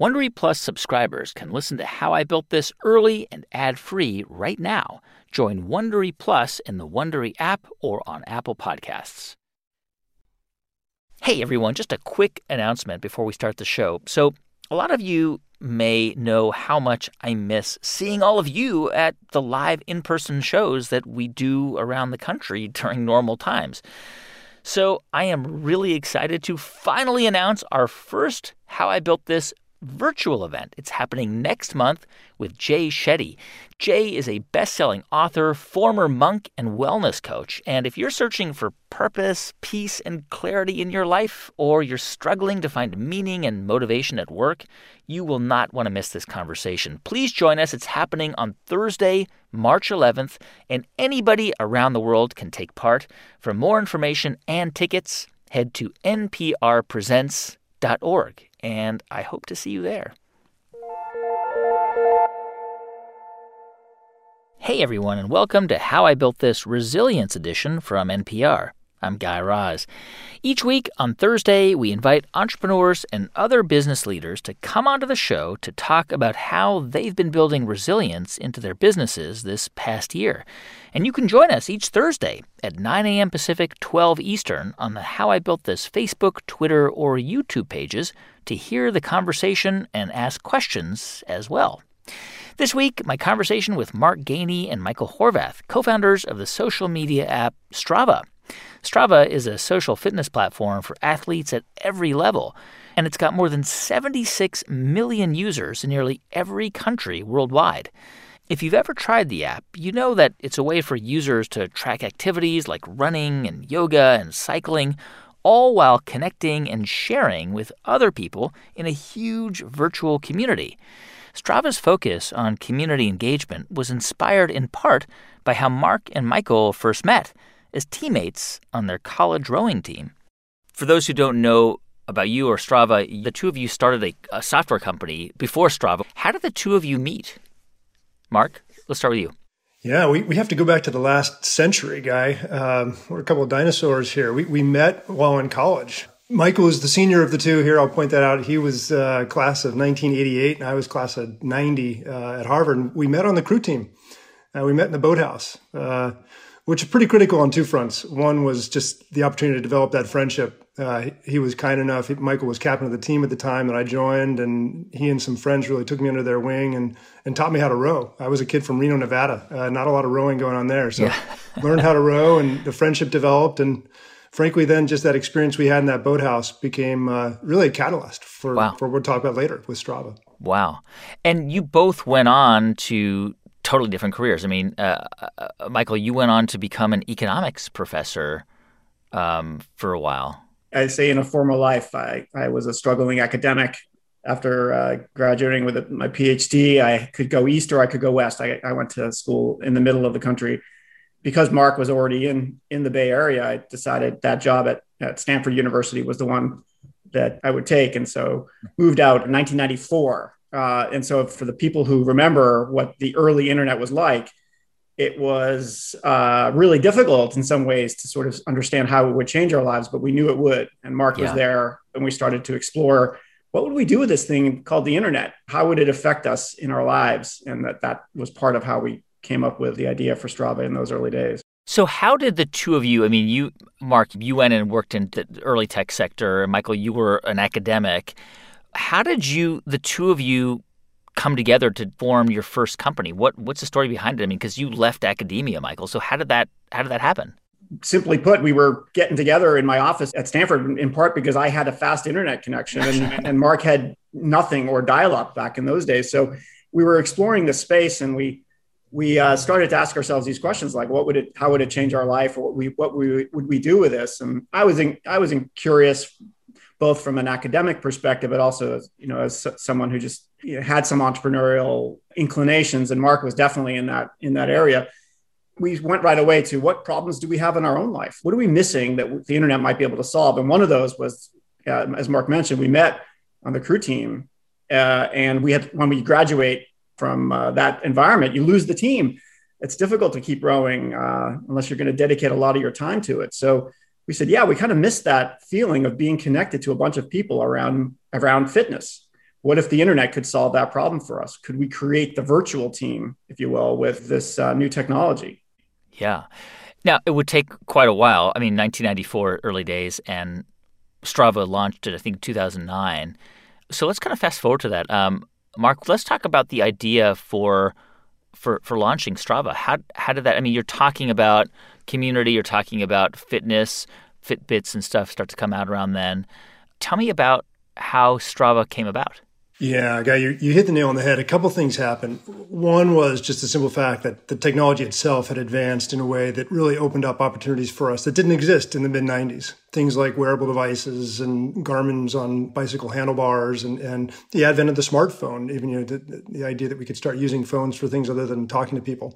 Wondery Plus subscribers can listen to How I Built This early and ad-free right now. Join Wondery Plus in the Wondery app or on Apple Podcasts. Hey, everyone, just a quick announcement before we start the show. So a lot of you may know how much I miss seeing all of you at the live in-person shows that we do around the country during normal times. So I am really excited to finally announce our first How I Built This virtual event. It's happening next month with Jay Shetty. Jay is a best-selling author, former monk, and wellness coach. And if you're searching for purpose, peace, and clarity in your life, or you're struggling to find meaning and motivation at work, you will not want to miss this conversation. Please join us. It's happening on Thursday, March 11th, and anybody around the world can take part. For more information and tickets, head to nprpresents.org. And I hope to see you there. Hey, everyone, and welcome to How I Built This Resilience Edition from NPR. I'm Guy Raz. Each week on Thursday, we invite entrepreneurs and other business leaders to come onto the show to talk about how they've been building resilience into their businesses this past year. And you can join us each Thursday at 9 a.m. Pacific, 12 Eastern on the How I Built This Facebook, Twitter, or YouTube pages to hear the conversation and ask questions as well. This week, my conversation with Mark Gainey and Michael Horvath, co-founders of the social media app Strava. Strava is a social fitness platform for athletes at every level, and it's got more than 76 million users in nearly every country worldwide. If you've ever tried the app, you know that it's a way for users to track activities like running and yoga and cycling, all while connecting and sharing with other people in a huge virtual community. Strava's focus on community engagement was inspired in part by how Mark and Michael first met as teammates on their college rowing team. For those who don't know about you or Strava, the two of you started a software company before Strava. How did the two of you meet? Mark, let's start with you. Yeah, we have to go back to the last century, Guy. We're a couple of dinosaurs here. We met while in college. Michael was the senior of the two here. I'll point that out. He was class of 1988, and I was class of 90 at Harvard. And we met on the crew team. We met in the boathouse, which is pretty critical on two fronts. One was just the opportunity to develop that friendship. He was kind enough. Michael was captain of the team at the time that I joined, and he and some friends really took me under their wing and taught me how to row. I was a kid from Reno, Nevada. Not a lot of rowing going on there. So learned how to row, and the friendship developed. And frankly, then just that experience we had in that boathouse became really a catalyst for what we'll talk about later with Strava. Wow. And you both went on to totally different careers. I mean, Michael, you went on to become an economics professor for a while. I'd say in a former life, I was a struggling academic. After graduating with my PhD, I could go east or I could go west. I went to school in the middle of the country. Because Mark was already in the Bay Area, I decided that job at Stanford University was the one that I would take. And so moved out in 1994. And so for the people who remember what the early internet was like, it was really difficult in some ways to sort of understand how it would change our lives, but we knew it would. And Mark was there, and we started to explore, what would we do with this thing called the internet? How would it affect us in our lives? And that was part of how we came up with the idea for Strava in those early days. So how did the two of you, I mean, you, Mark, you went and worked in the early tech sector. Michael, you were an academic. How did the two of you come together to form your first company? What's the story behind it? I mean, because you left academia, Michael. So how did that happen? Simply put, we were getting together in my office at Stanford, in part because I had a fast internet connection and Mark had nothing or dial-up back in those days. So we were exploring the space, and we started to ask ourselves these questions like, how would it change our life, or what would we do with this? And I was curious, both from an academic perspective, but also as someone who just had some entrepreneurial inclinations. And Mark was definitely in that area. We went right away to, what problems do we have in our own life? What are we missing that the internet might be able to solve? And one of those was, as Mark mentioned, we met on the crew team, and when we graduate from that environment, you lose the team. It's difficult to keep rowing unless you're going to dedicate a lot of your time to it. So we said, we kind of missed that feeling of being connected to a bunch of people around fitness. what if the internet could solve that problem for us? Could we create the virtual team, if you will, with this new technology? Yeah. Now, it would take quite a while. I mean, 1994, early days, and Strava launched it, I think, 2009. So let's kind of fast forward to that. Mark, let's talk about the idea for launching Strava. How did that? I mean, you're talking about community, you're talking about fitness, Fitbits and stuff start to come out around then. Tell me about how Strava came about. Yeah, Guy, you hit the nail on the head. A couple things happened. One was just the simple fact that the technology itself had advanced in a way that really opened up opportunities for us that didn't exist in the mid-90s. Things like wearable devices and Garmin's on bicycle handlebars and the advent of the smartphone, even the idea that we could start using phones for things other than talking to people.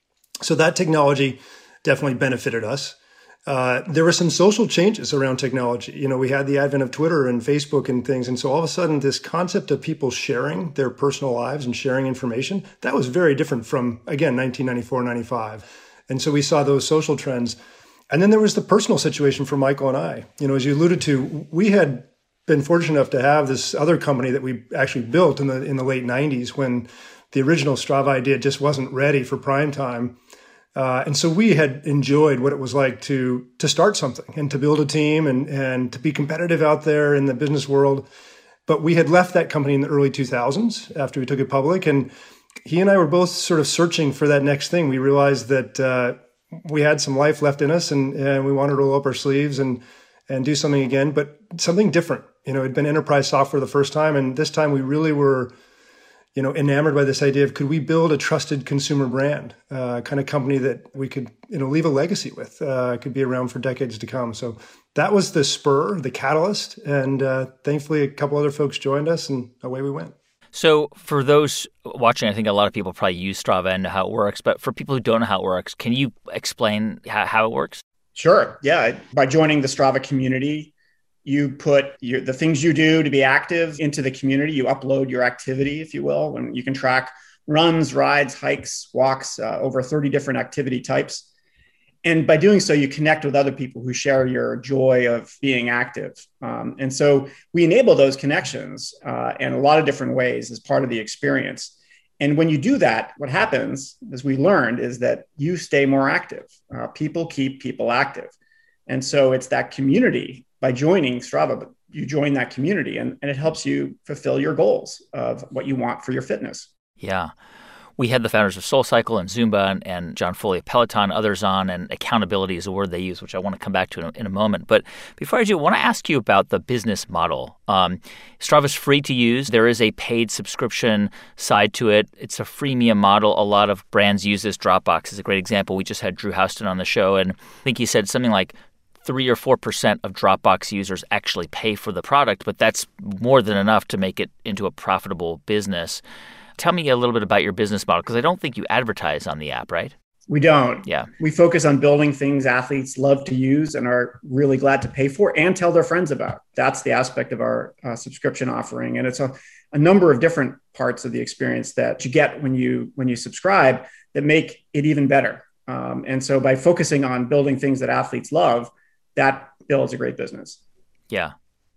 So that technology definitely benefited us. There were some social changes around technology. We had the advent of Twitter and Facebook and things. And so all of a sudden, this concept of people sharing their personal lives and sharing information, that was very different from, again, 1994, 95. And so we saw those social trends. And then there was the personal situation for Michael and I. As you alluded to, we had been fortunate enough to have this other company that we actually built in the late 90s when the original Strava idea just wasn't ready for prime time. And so we had enjoyed what it was like to start something and to build a team and to be competitive out there in the business world. But we had left that company in the early 2000s after we took it public. And he and I were both sort of searching for that next thing. We realized that we had some life left in us and we wanted to roll up our sleeves and do something again, but something different. It'd been enterprise software the first time. And this time we really were enamored by this idea of could we build a trusted consumer brand, kind of company that we could, leave a legacy with, could be around for decades to come. So that was the spur, the catalyst. And thankfully, a couple other folks joined us and away we went. So for those watching, I think a lot of people probably use Strava and know how it works. But for people who don't know how it works, can you explain how it works? Sure. Yeah. By joining the Strava community, you put the things you do to be active into the community. You upload your activity, if you will, and you can track runs, rides, hikes, walks, over 30 different activity types. And by doing so, you connect with other people who share your joy of being active. And so we enable those connections in a lot of different ways as part of the experience. And when you do that, what happens, as we learned, is that you stay more active. People keep people active. And so it's that community. By joining Strava, you join that community and it helps you fulfill your goals of what you want for your fitness. Yeah. We had the founders of SoulCycle and Zumba and John Foley of Peloton, others on, and accountability is a word they use, which I want to come back to in a moment. But before I do, I want to ask you about the business model. Strava's free to use. There is a paid subscription side to it. It's a freemium model. A lot of brands use this. Dropbox is a great example. We just had Drew Houston on the show, and I think he said something like 3 or 4% of Dropbox users actually pay for the product, but that's more than enough to make it into a profitable business. Tell me a little bit about your business model, because I don't think you advertise on the app, right? We don't. Yeah. We focus on building things athletes love to use and are really glad to pay for and tell their friends about. That's the aspect of our subscription offering. And it's a number of different parts of the experience that you get when you subscribe that make it even better. And so by focusing on building things that athletes love, that builds a great business. Yeah.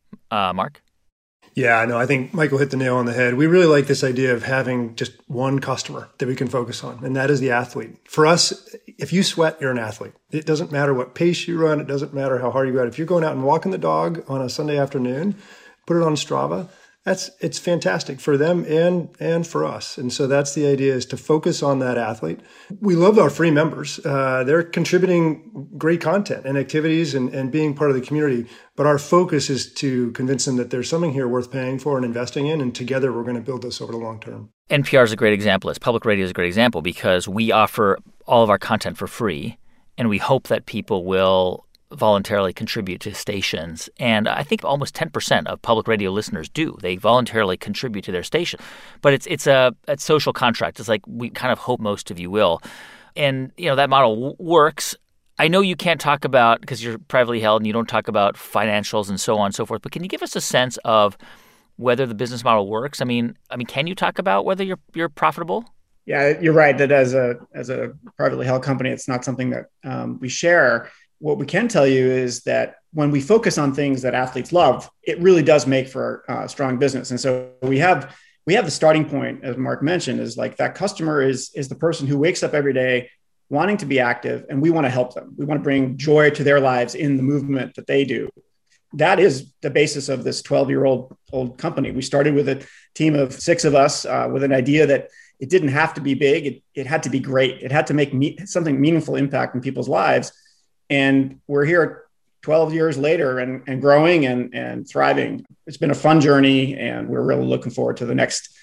Mark? Yeah, no, I think Michael hit the nail on the head. We really like this idea of having just one customer that we can focus on, and that is the athlete. For us, if you sweat, you're an athlete. It doesn't matter what pace you run. It doesn't matter how hard you go out. If you're going out and walking the dog on a Sunday afternoon, put it on Strava. It's fantastic for them and for us. And so that's the idea, is to focus on that athlete. We love our free members. They're contributing great content and activities and being part of the community. But our focus is to convince them that there's something here worth paying for and investing in. And together we're going to build this over the long term. NPR is a great example. Public radio is a great example because we offer all of our content for free. And we hope that people will voluntarily contribute to stations. And I think almost 10% of public radio listeners do. They voluntarily contribute to their station. But it's a social contract. It's like we kind of hope most of you will. And, that model works. I know you can't talk about, because you're privately held and you don't talk about financials and so on and so forth, but can you give us a sense of whether the business model works? I mean, can you talk about whether you're profitable? Yeah, you're right that as a privately held company, it's not something that we share. what we can tell you is that when we focus on things that athletes love, it really does make for a strong business. And so we have the starting point, as Mark mentioned, is like that customer is the person who wakes up every day wanting to be active, and we want to help them. We want to bring joy to their lives in the movement that they do. That is the basis of this 12-year-old company. We started with a team of 6 of us with an idea that it didn't have to be big. It had to be great. It had to make something meaningful impact in people's lives. And we're here 12 years later and growing and thriving. It's been a fun journey, and we're really looking forward to the next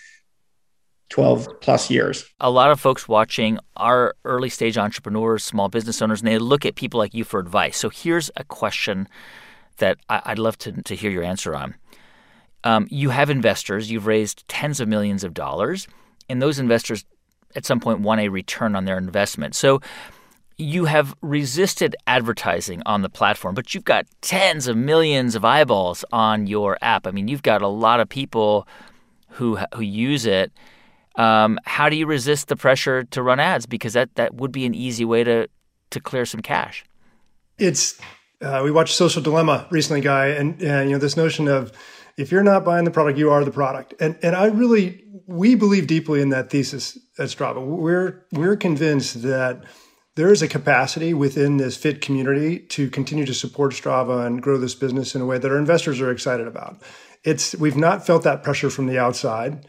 12 plus years. A lot of folks watching are early stage entrepreneurs, small business owners, and they look at people like you for advice. So here's a question that I'd love to hear your answer on. You have investors. You've raised tens of millions of dollars, and those investors at some point want a return on their investment. So you have resisted advertising on the platform, but you've got tens of millions of eyeballs on your app. I mean, you've got a lot of people who use it. How do you resist the pressure to run ads? Because that would be an easy way to clear some cash. We watched Social Dilemma recently, Guy, and this notion of if you're not buying the product, you are the product. And we believe deeply in that thesis at Strava. We're convinced that there is a capacity within this fit community to continue to support Strava and grow this business in a way that our investors are excited about. We've not felt that pressure from the outside.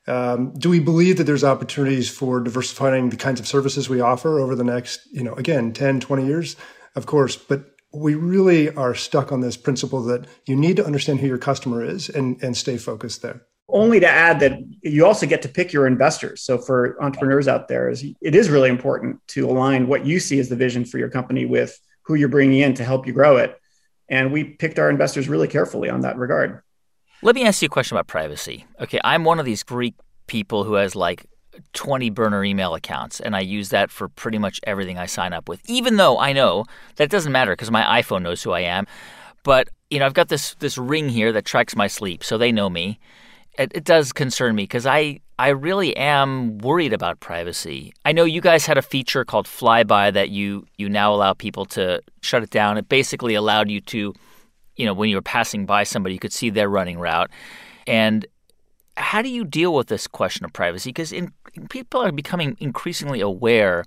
Do we believe that there's opportunities for diversifying the kinds of services we offer over the next, again, 10, 20 years? Of course, but we really are stuck on this principle that you need to understand who your customer is and stay focused there. Only to add that you also get to pick your investors. So for entrepreneurs out there, it is really important to align what you see as the vision for your company with who you're bringing in to help you grow it. And we picked our investors really carefully on that regard. Let me ask you a question about privacy. Okay, I'm one of these freak people who has like 20 burner email accounts, and I use that for pretty much everything I sign up with, even though I know that doesn't matter because my iPhone knows who I am. But, I've got this ring here that tracks my sleep, so they know me. It does concern me because I really am worried about privacy. I know you guys had a feature called Flyby that you now allow people to shut it down. It basically allowed you to, when you were passing by somebody, you could see their running route. And how do you deal with this question of privacy? Because people are becoming increasingly aware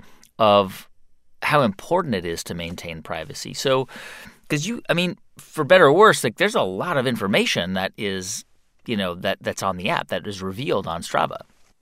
of how important it is to maintain privacy. So, because for better or worse, like there's a lot of information that is, that's on the app that is revealed on Strava.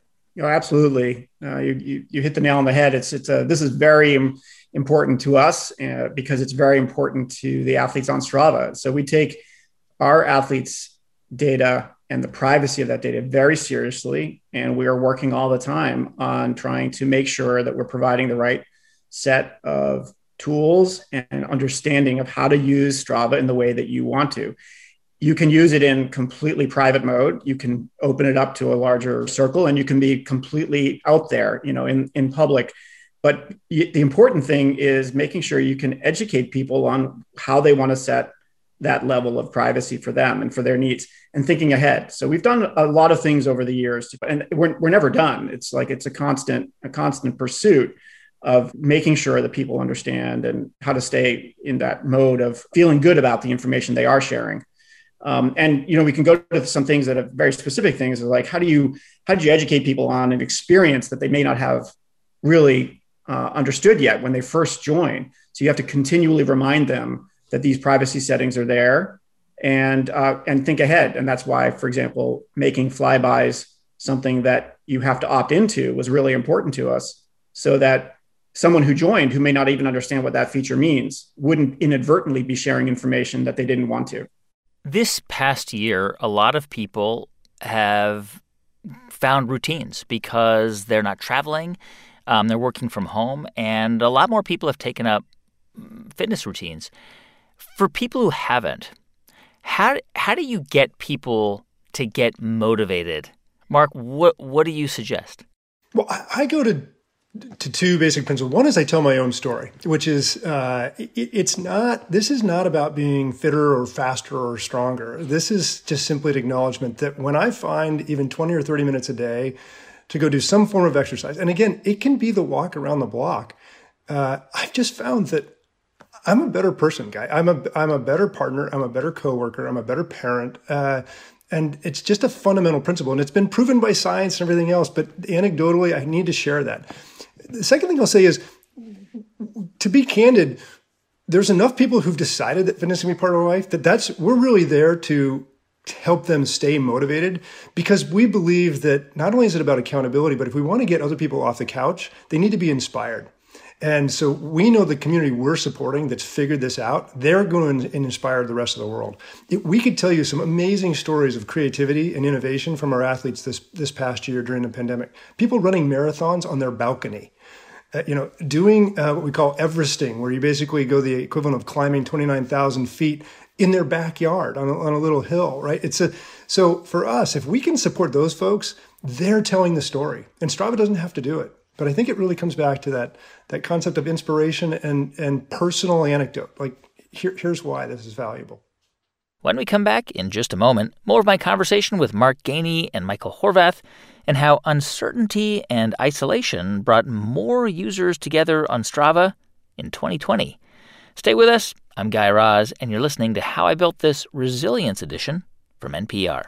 Absolutely. You hit the nail on the head. This is very important to us because it's very important to the athletes on Strava. So we take our athletes' data and the privacy of that data very seriously. And we are working all the time on trying to make sure that we're providing the right set of tools and understanding of how to use Strava in the way that you want to. You can use it in completely private mode. You can open it up to a larger circle, and you can be completely out there, in public. But the important thing is making sure you can educate people on how they want to set that level of privacy for them and for their needs, and thinking ahead. So we've done a lot of things over the years, and we're never done. It's a constant pursuit of making sure that people understand and how to stay in that mode of feeling good about the information they are sharing. We can go to some things that are very specific things, like how did you educate people on an experience that they may not have really understood yet when they first join. So you have to continually remind them that these privacy settings are there and think ahead. And that's why, for example, making flybys something that you have to opt into was really important to us, so that someone who joined who may not even understand what that feature means wouldn't inadvertently be sharing information that they didn't want to. This past year, a lot of people have found routines because they're not traveling, they're working from home, and a lot more people have taken up fitness routines. For people who haven't, how do you get people to get motivated? Mark, what do you suggest? Well, I go to two basic principles. One is I tell my own story, which is this is not about being fitter or faster or stronger. This is just simply an acknowledgement that when I find even 20 or 30 minutes a day to go do some form of exercise, and again, it can be the walk around the block, I've just found that I'm a better person, Guy. I'm a better partner. I'm a better coworker. I'm a better parent. And it's just a fundamental principle. And it's been proven by science and everything else. But anecdotally, I need to share that. The second thing I'll say is, to be candid, there's enough people who've decided that fitness can be part of their life that we're really there to help them stay motivated, because we believe that not only is it about accountability, but if we want to get other people off the couch, they need to be inspired. And so we know the community we're supporting that's figured this out, they're going to inspire the rest of the world. We could tell you some amazing stories of creativity and innovation from our athletes this past year during the pandemic. People running marathons on their balcony. Doing what we call Everesting, where you basically go the equivalent of climbing 29,000 feet in their backyard on a little hill, right? So for us, if we can support those folks, they're telling the story. And Strava doesn't have to do it. But I think it really comes back to that concept of inspiration and personal anecdote. Like, here's why this is valuable. When we come back in just a moment, more of my conversation with Mark Gainey and Michael Horvath, and how uncertainty and isolation brought more users together on Strava in 2020. Stay with us. I'm Guy Raz, and you're listening to How I Built This Resilience Edition from NPR.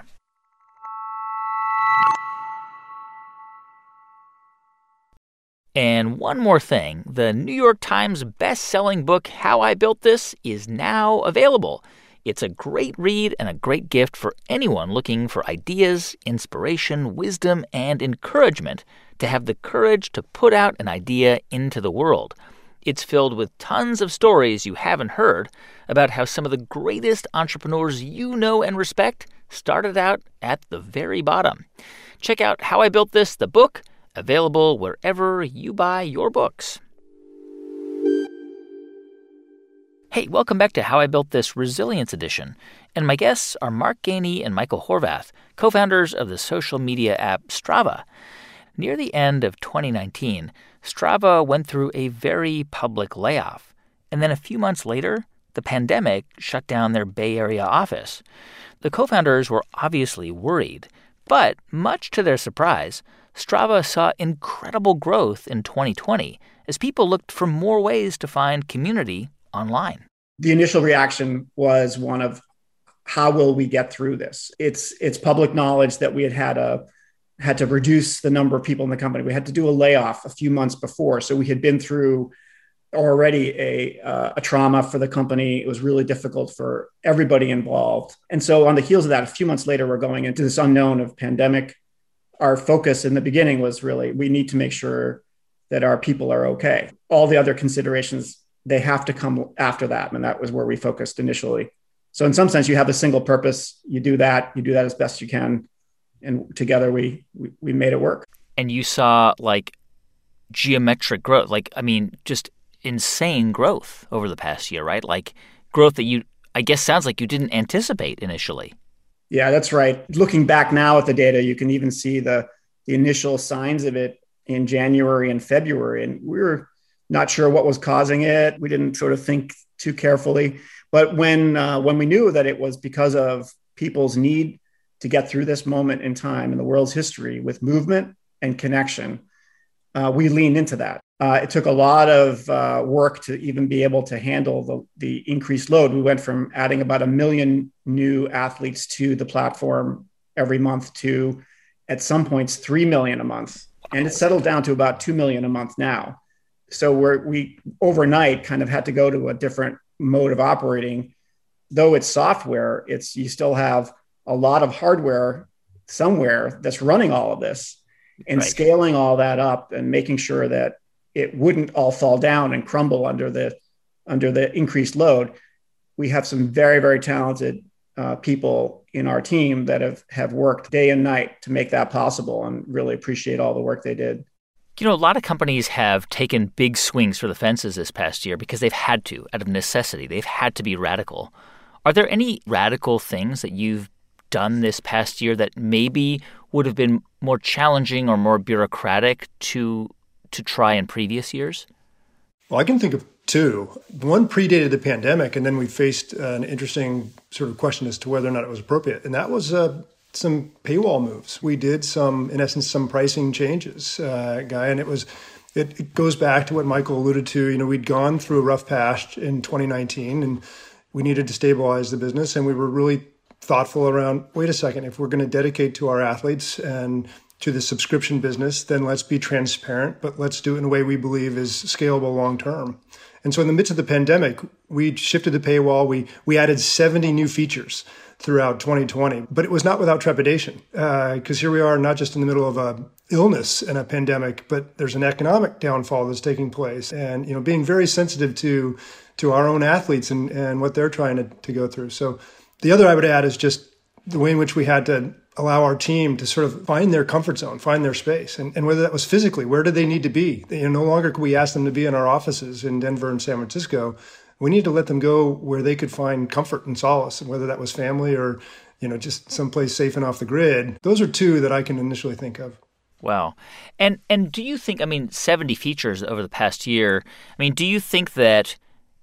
And one more thing, the New York Times best-selling book, How I Built This, is now available. It's a great read and a great gift for anyone looking for ideas, inspiration, wisdom, and encouragement to have the courage to put out an idea into the world. It's filled with tons of stories you haven't heard about how some of the greatest entrepreneurs you know and respect started out at the very bottom. Check out How I Built This, the book, available wherever you buy your books. Hey, welcome back to How I Built This Resilience Edition. And my guests are Mark Gainey and Michael Horvath, co-founders of the social media app Strava. Near the end of 2019, Strava went through a very public layoff. And then a few months later, the pandemic shut down their Bay Area office. The co-founders were obviously worried, but much to their surprise, Strava saw incredible growth in 2020 as people looked for more ways to find community online. The initial reaction was one of, how will we get through this? It's public knowledge that we had to reduce the number of people in the company. We had to do a layoff a few months before. So we had been through already a trauma for the company. It was really difficult for everybody involved. And so on the heels of that, a few months later, we're going into this unknown of pandemic. Our focus in the beginning was really, we need to make sure that our people are okay. All the other considerations, they have to come after that. And that was where we focused initially. So in some sense, you have a single purpose. You do that as best you can. And together we made it work. And you saw geometric growth, just insane growth over the past year, right? Like growth that I guess sounds like you didn't anticipate initially. Yeah, that's right. Looking back now at the data, you can even see the initial signs of it in January and February. And we were not sure what was causing it. We didn't sort of think too carefully. But when we knew that it was because of people's need to get through this moment in time in the world's history with movement and connection, we leaned into that. It took a lot of work to even be able to handle the increased load. We went from adding about 1 million new athletes to the platform every month to, at some points, 3 million a month. And it settled down to about 2 million a month now. So we overnight kind of had to go to a different mode of operating. Though it's software, you still have a lot of hardware somewhere that's running all of this, and right. Scaling all that up and making sure that it wouldn't all fall down and crumble under the increased load. We have some very, very talented people in our team that have worked day and night to make that possible, and really appreciate all the work they did. A lot of companies have taken big swings for the fences this past year because they've had to, out of necessity. They've had to be radical. Are there any radical things that you've done this past year that maybe would have been more challenging or more bureaucratic to try in previous years? Well, I can think of two. One predated the pandemic, and then we faced an interesting sort of question as to whether or not it was appropriate. And that was some paywall moves. We did some pricing changes, Guy, and it was It goes back to what Michael alluded to. We'd gone through a rough patch in 2019 and we needed to stabilize the business. And we were really thoughtful around, wait a second, if we're going to dedicate to our athletes and to the subscription business, then let's be transparent, but let's do it in a way we believe is scalable long term. And so in the midst of the pandemic, we shifted the paywall. We added 70 new features throughout 2020, but it was not without trepidation, because here we are not just in the middle of a illness and a pandemic, but there's an economic downfall that's taking place, and being very sensitive to our own athletes and what they're trying to go through. So the other I would add is just the way in which we had to allow our team to sort of find their comfort zone, find their space. And whether that was physically, where did they need to be? No longer could we ask them to be in our offices in Denver and San Francisco. We need to let them go where they could find comfort and solace, and whether that was family or, just someplace safe and off the grid. Those are two that I can initially think of. Wow. And do you think, 70 features over the past year, do you think that,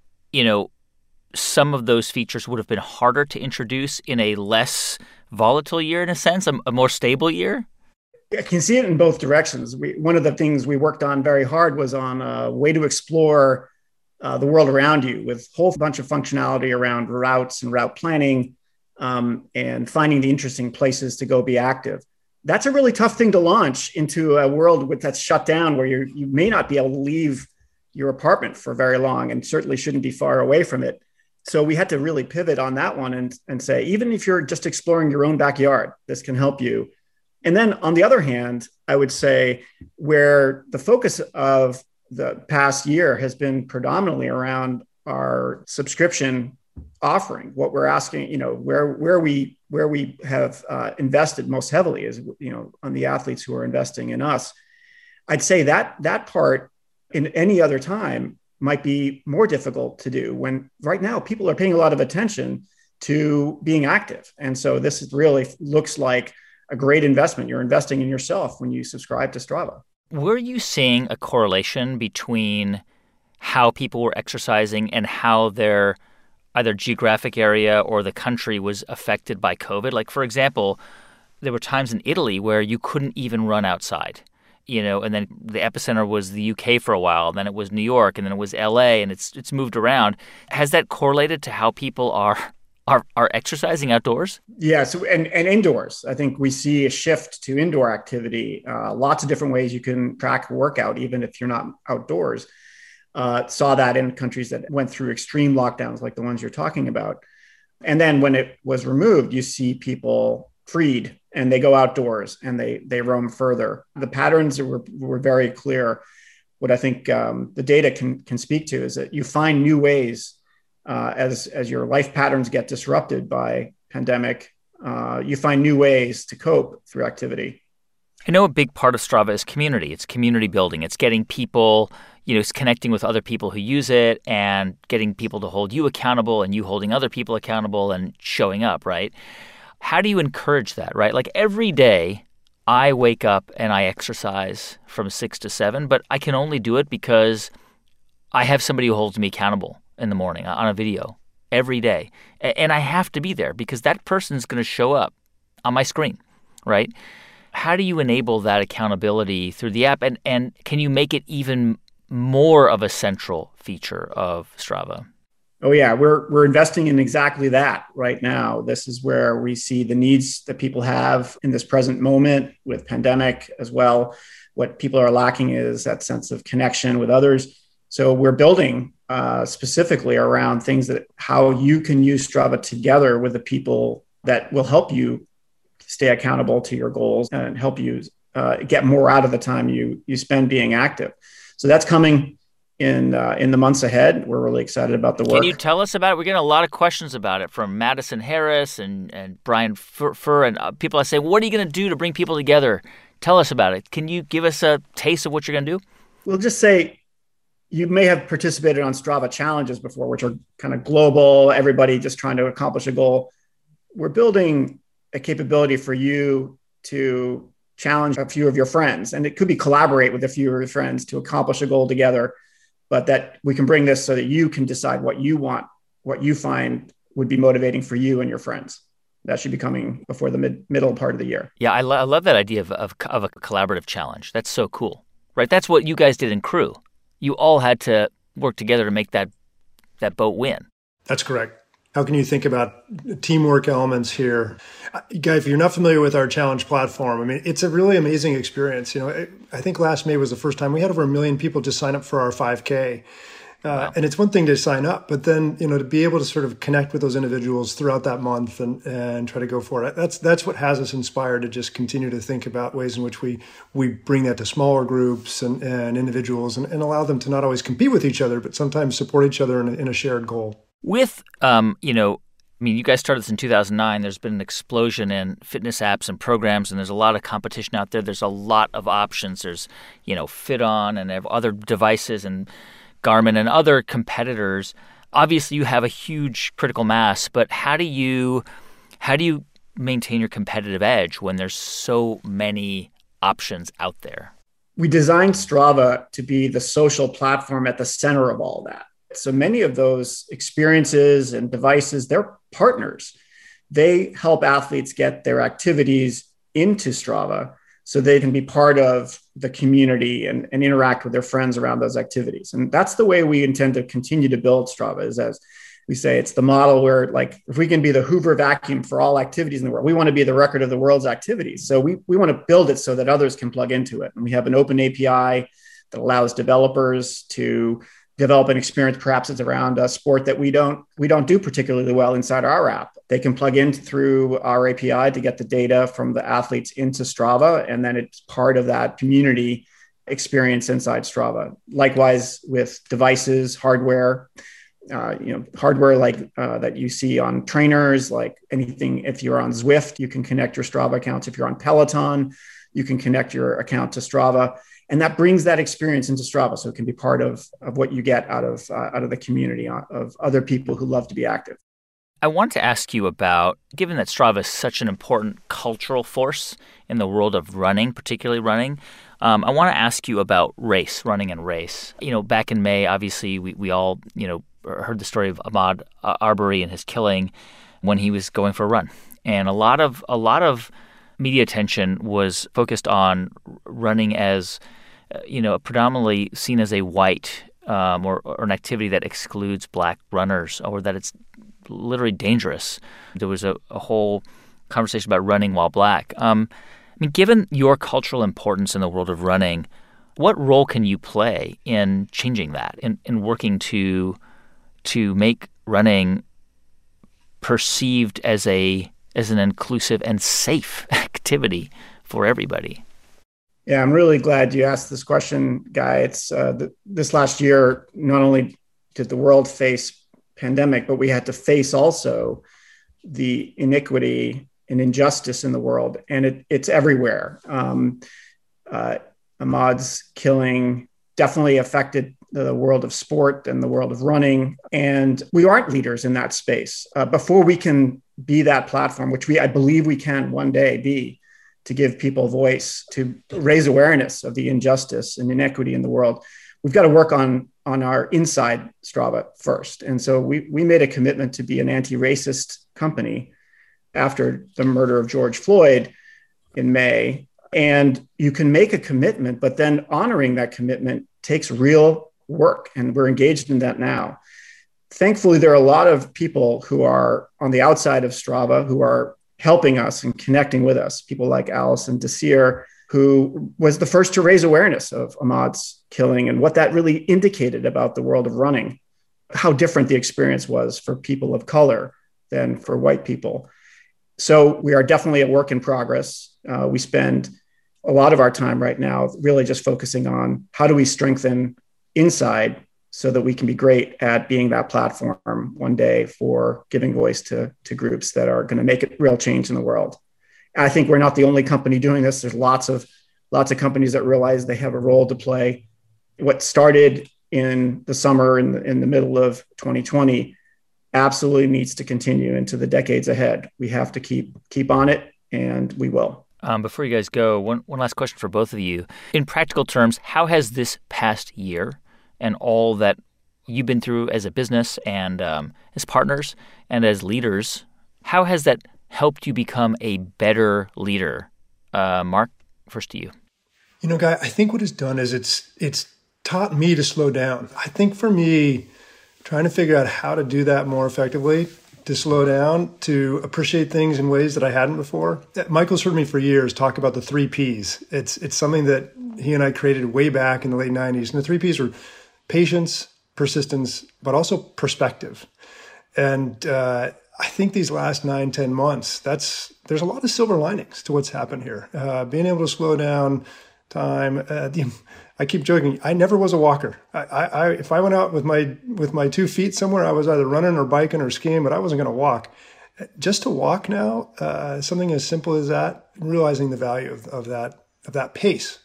some of those features would have been harder to introduce in a less volatile year, in a sense, a more stable year? I can see it in both directions. One of the things we worked on very hard was on a way to explore the world around you, with a whole bunch of functionality around routes and route planning, and finding the interesting places to go be active. That's a really tough thing to launch into a world that's shut down, where you may not be able to leave your apartment for very long, and certainly shouldn't be far away from it. So we had to really pivot on that one and say, even if you're just exploring your own backyard, this can help you. And then on the other hand, I would say where the focus of the past year has been predominantly around our subscription offering. What we're asking, where we have invested most heavily is, on the athletes who are investing in us. I'd say that part in any other time might be more difficult to do, when right now people are paying a lot of attention to being active. And so this really looks like a great investment. You're investing in yourself when you subscribe to Strava. Were you seeing a correlation between how people were exercising and how their either geographic area or the country was affected by COVID? Like, for example, there were times in Italy where you couldn't even run outside. And then the epicenter was the UK for a while, then it was New York, and then it was LA, and it's moved around. Has that correlated to how people are exercising outdoors? Yeah, so and indoors. I think we see a shift to indoor activity. Lots of different ways you can track a workout, even if you're not outdoors. Saw that in countries that went through extreme lockdowns like the ones you're talking about. And then when it was removed, you see people freed, and they go outdoors and they roam further. The patterns were very clear. What I think the data can speak to is that you find new ways as your life patterns get disrupted by pandemic. You find new ways to cope through activity. I know a big part of Strava is community. It's community building. It's getting people, it's connecting with other people who use it, and getting people to hold you accountable, and you holding other people accountable and showing up, right? How do you encourage that, right? Like, every day I wake up and I exercise from 6 to 7, but I can only do it because I have somebody who holds me accountable in the morning on a video every day. And I have to be there because that person's going to show up on my screen, right? How do you enable that accountability through the app? And can you make it even more of a central feature of Strava? Oh, yeah, we're investing in exactly that right now. This is where we see the needs that people have in this present moment with pandemic as well. What people are lacking is that sense of connection with others. So we're building specifically around things that how you can use Strava together with the people that will help you stay accountable to your goals and help you get more out of the time you spend being active. So that's coming in the months ahead. We're really excited about the work. Can you tell us about it? We're getting a lot of questions about it from Madison Harris and Brian Furr, and people are saying, what are you going to do to bring people together? Tell us about it. Can you give us a taste of what you're going to do? We'll just say you may have participated on Strava challenges before, which are kind of global, everybody just trying to accomplish a goal. We're building a capability for you to challenge a few of your friends, and it could be collaborate with a few of your friends to accomplish a goal together. But that we can bring this so that you can decide what you want, what you find would be motivating for you and your friends. That should be coming before the middle part of the year. Yeah, I love that idea of a collaborative challenge. That's so cool, right? That's what you guys did in Crew. You all had to work together to make that boat win. That's correct. How can you think about teamwork elements here? Guy, if you're not familiar with our challenge platform, I mean, it's a really amazing experience. I think last May was the first time we had over 1 million people just sign up for our 5K. Wow. And it's one thing to sign up, but then, to be able to sort of connect with those individuals throughout that month and try to go for it. That's what has us inspired to just continue to think about ways in which we bring that to smaller groups and individuals and allow them to not always compete with each other, but sometimes support each other in a shared goal. With, you guys started this in 2009. There's been an explosion in fitness apps and programs, and there's a lot of competition out there. There's a lot of options. There's, FitOn and other devices and Garmin and other competitors. Obviously, you have a huge critical mass, but how do you maintain your competitive edge when there's so many options out there? We designed Strava to be the social platform at the center of all that. So many of those experiences and devices, they're partners. They help athletes get their activities into Strava so they can be part of the community and interact with their friends around those activities. And that's the way we intend to continue to build Strava, is, as we say, it's the model where, if we can be the Hoover vacuum for all activities in the world, we want to be the record of the world's activities. So we want to build it so that others can plug into it. And we have an open API that allows developers to develop an experience. Perhaps it's around a sport that we don't do particularly well inside our app. They can plug in through our API to get the data from the athletes into Strava, and then it's part of that community experience inside Strava. Likewise with devices, hardware, that you see on trainers, like anything. If you're on Zwift, you can connect your Strava accounts. If you're on Peloton, you can connect your account to Strava. And that brings that experience into Strava, so it can be part of what you get out of the community of other people who love to be active. I want to ask you about, given that Strava is such an important cultural force in the world of running, particularly running, I want to ask you about running and race. Back in May, obviously, we all, heard the story of Ahmaud Arbery and his killing when he was going for a run. And a lot of media attention was focused on running as, predominantly seen as a white or an activity that excludes black runners, or that it's literally dangerous. There was a whole conversation about running while black. Given your cultural importance in the world of running, what role can you play in changing that, in working to make running perceived as an inclusive and safe activity for everybody? Yeah, I'm really glad you asked this question, Guy. It's this last year, not only did the world face pandemic, but we had to face also the iniquity and injustice in the world, and it's everywhere. Ahmaud's killing definitely affected the world of sport and the world of running, and we aren't leaders in that space. Before we can be that platform, which I believe we can one day be, to give people voice, to raise awareness of the injustice and inequity in the world, we've got to work on our inside Strava first. And so we made a commitment to be an anti-racist company after the murder of George Floyd in May. And you can make a commitment, but then honoring that commitment takes real work. And we're engaged in that now. Thankfully, there are a lot of people who are on the outside of Strava who are helping us and connecting with us. People like Alison Desir, who was the first to raise awareness of Ahmaud's killing and what that really indicated about the world of running, how different the experience was for people of color than for white people. So we are definitely a work in progress. We spend a lot of our time right now really just focusing on how do we strengthen inside so that we can be great at being that platform one day for giving voice to groups that are going to make a real change in the world. I think we're not the only company doing this. There's lots of companies that realize they have a role to play. What started in the summer in the middle of 2020 absolutely needs to continue into the decades ahead. We have to keep on it, and we will. Before you guys go, one last question for both of you. In practical terms, how has this past year and all that you've been through as a business and as partners and as leaders, how has that helped you become a better leader? Mark, first to you. Guy, I think what it's done is it's taught me to slow down. I think for me, trying to figure out how to do that more effectively, to slow down, to appreciate things in ways that I hadn't before. Michael's heard me for years talk about the 3 Ps. It's something that he and I created way back in the late 90s. And the 3 Ps are patience, persistence, but also perspective. And I think these last 9-10 months, there's a lot of silver linings to what's happened here. Being able to slow down time. I keep joking. I never was a walker. If I went out with my 2 feet somewhere, I was either running or biking or skiing, but I wasn't going to walk. Just to walk now, something as simple as that, realizing the value of that pace,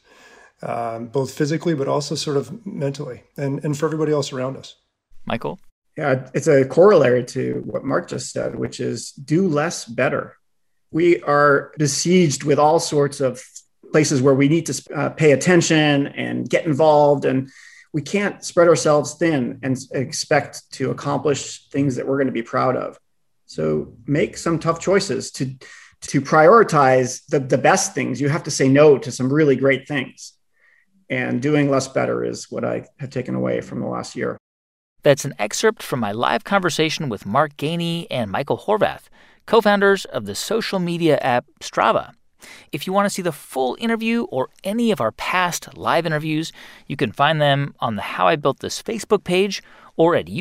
both physically but also sort of mentally, and for everybody else around us. Michael? Yeah, it's a corollary to what Mark just said, which is do less better. We are besieged with all sorts of places where we need to pay attention and get involved, and we can't spread ourselves thin and expect to accomplish things that we're going to be proud of. So make some tough choices to prioritize the best things. You have to say no to some really great things, and doing less better is what I have taken away from the last year. That's an excerpt from my live conversation with Mark Gainey and Michael Horvath, co-founders of the social media app Strava. If you want to see the full interview or any of our past live interviews, you can find them on the How I Built This Facebook page or at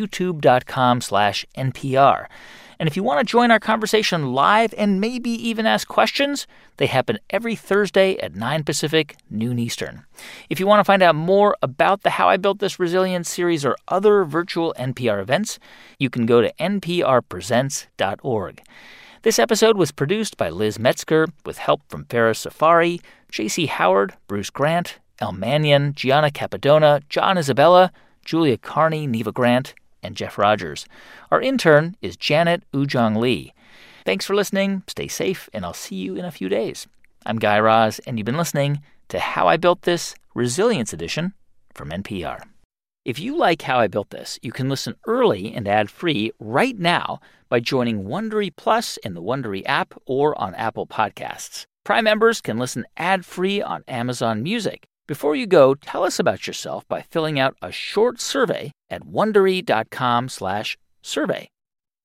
youtube.com/NPR. And if you want to join our conversation live and maybe even ask questions, they happen every Thursday at 9 Pacific, noon Eastern. If you want to find out more about the How I Built This Resilience series or other virtual NPR events, you can go to nprpresents.org. This episode was produced by Liz Metzger with help from Farah Safari, J.C. Howard, Bruce Grant, El Mannion, Gianna Capadona, John Isabella, Julia Carney, Neva Grant, and Jeff Rogers. Our intern is Janet Ujong Lee. Thanks for listening, stay safe, and I'll see you in a few days. I'm Guy Raz, and you've been listening to How I Built This Resilience Edition from NPR. If you like How I Built This, you can listen early and ad-free right now by joining Wondery Plus in the Wondery app or on Apple Podcasts. Prime members can listen ad-free on Amazon Music. Before you go, tell us about yourself by filling out a short survey at Wondery.com/survey.